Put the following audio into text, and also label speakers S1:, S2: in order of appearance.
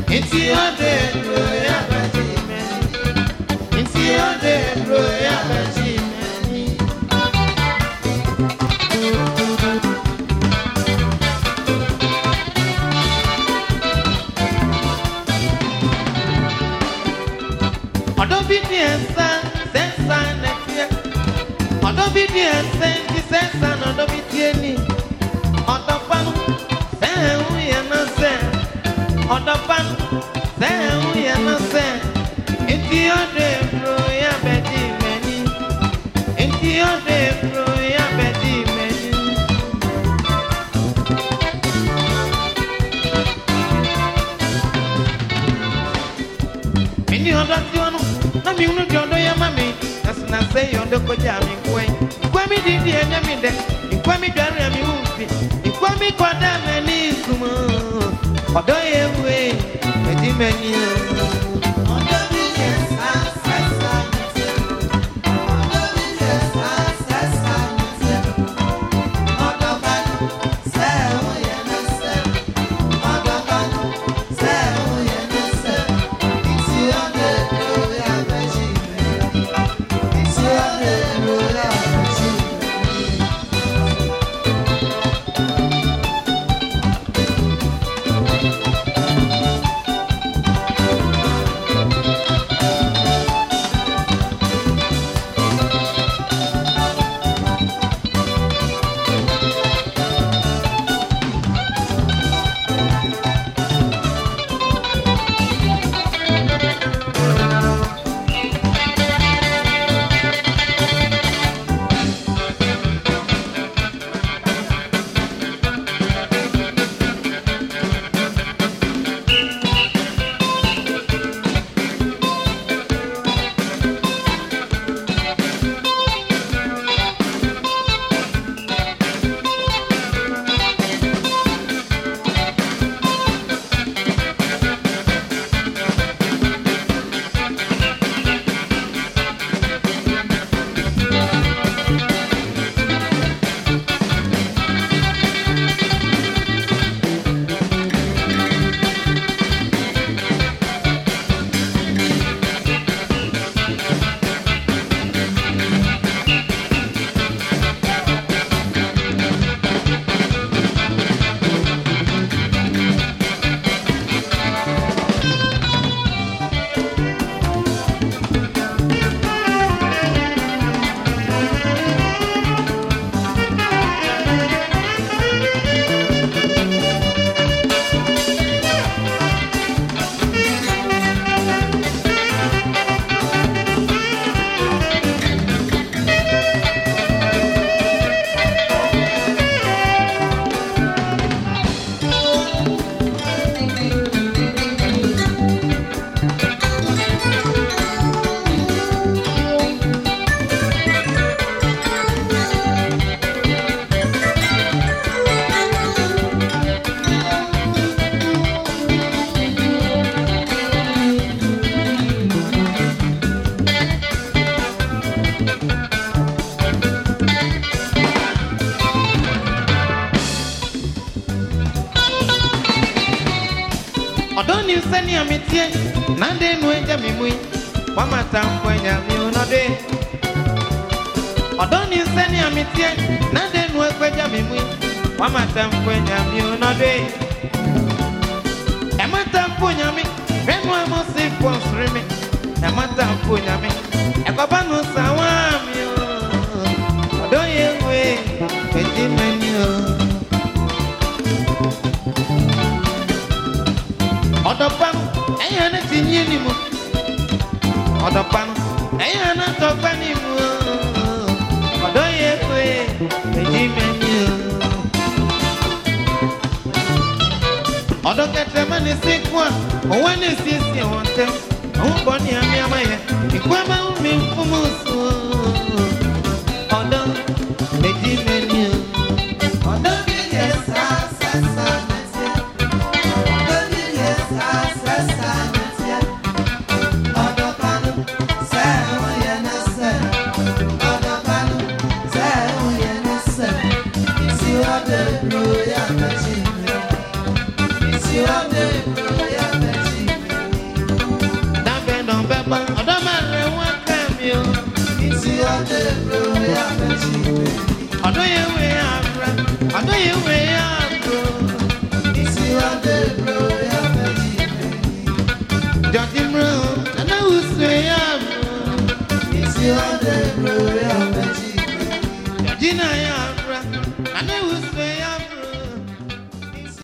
S1: It's your day, Roya Bajime. It's your day, Roya Bajime. Obedience, sense, and fear. Obedience, sense, and obedience. Odopan, say we are not say. Odopan, say we are not say. It's your day, Roya Betty Many. It's your day, Roya Betty Many. Many other na mi unu jodo ya mami na say yondo ko jami kwen kwa mi di di enemi de kwa mi dware mi ufi kwa mi koda mani sumo odo ye we edi mani odo bi yes asasa odo bi yes asasa odo ba say o ye na say odo ba say o ye na say it's your day. Seni amitie nande nuenja mimui wamata mkwenya miunode Odoni seni amitie nande nuenja mimui wamata mkwenya miunode Emata mkwenya mi Renu amosi kwonsrimi Emata mkwenya mi Ekobanu sawami Odoye we Eti menyo Odopan, ayana tinyeni mu. Odopan, ayana topani mu. Odoye kwe, ejimeni. Odokete mani sikwa, owane sisi wonte. Uboni amiamaye, ikwema umi mfumusu. Odo, ejimeni. Odo biye sa.
S2: It's your day, Roya Bajime.
S1: Gina ya, I know who's